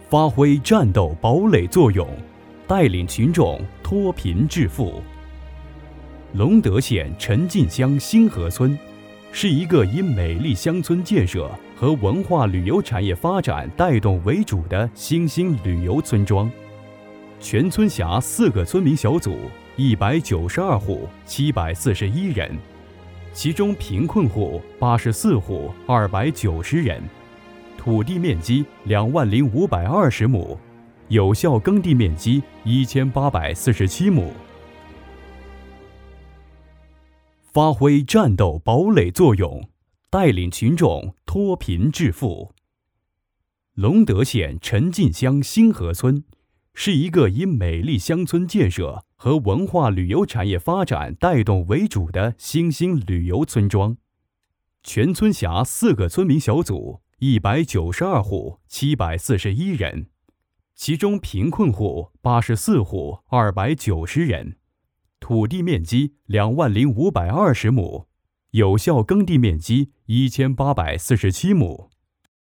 发挥战斗堡垒作用，带领群众脱贫致富。隆德县陈进乡新河村是一个以美丽乡村建设和文化旅游产业发展带动为主的新兴旅游村庄。全村辖4个村民小组，192户，741人，其中贫困户84户，290人，土地面积20520亩，有效耕地面积1847亩。发挥战斗堡垒作用，带领群众脱贫致富。隆德县陈进乡新河村是一个以美丽乡村建设和文化旅游产业发展带动为主的新兴旅游村庄。全村辖4个村民小组，192户，741人，其中贫困户84户，290人，土地面积20520亩，有效耕地面积1847亩。